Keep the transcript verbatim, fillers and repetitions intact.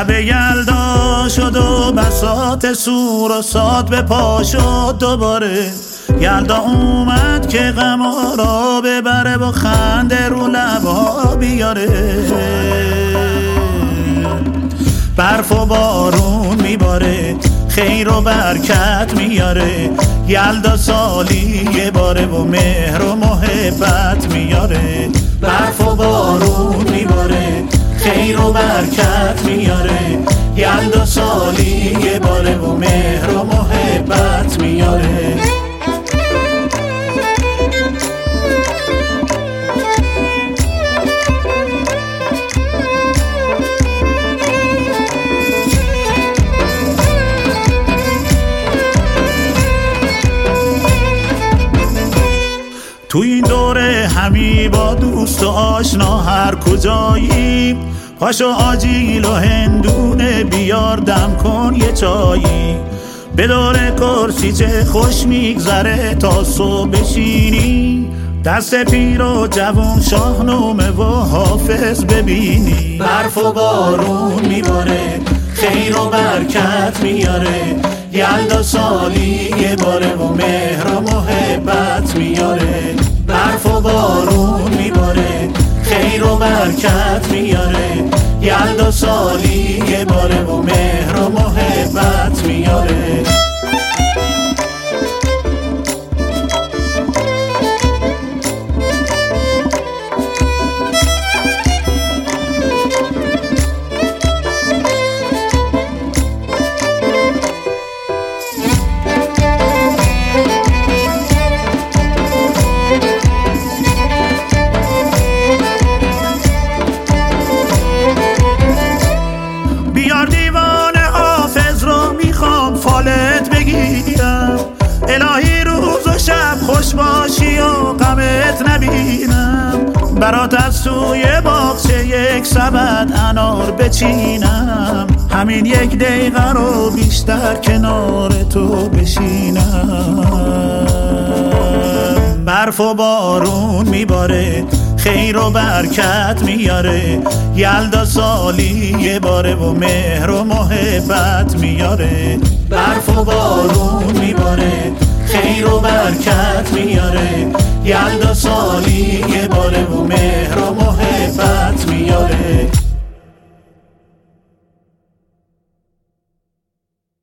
شب یلدا شد و بساط سور و ساد به پا شد دوباره. یلدا اومد که غمارا ببره و خنده رو لبا بیاره. برف و بارون میباره خیر و برکت میاره. یلدا سالی یه باره و مهر و محبت میاره. برف و بارون میباره خیر و برکت میاره. یلدا سالی یه باره و مهر و محبت میاره. تو این دوره همی با دوست و آشنا هر کجایی. پاشو آجیل و هندونه بیار دم کن یه چایی. به دور کرسی چه خوش میگذره تا صبح بشینی. دست پیر و جوان شاهنامه و حافظ ببینی. برف و بارون میباره خیر و برکت میاره. یلدا سالی یه باره و مهر و محبت میاره. برف و بارون میباره خیر و برکت میاره. یلدا سالی یه باره و مهر و محبت میاره. فالت بگیرم الهی روز و شب خوش باشی و غمت نبینم. برات از توی باغچه یک سبد انار بچینم. همین یک دقیقه رو بیشتر کنار تو بشینم. برف و بارون میباره خیر و برکت میاره. یلدا سالی یه باره و مهر و محبت میاره. برف و بارون میباره خیر و برکت میاره. یلدا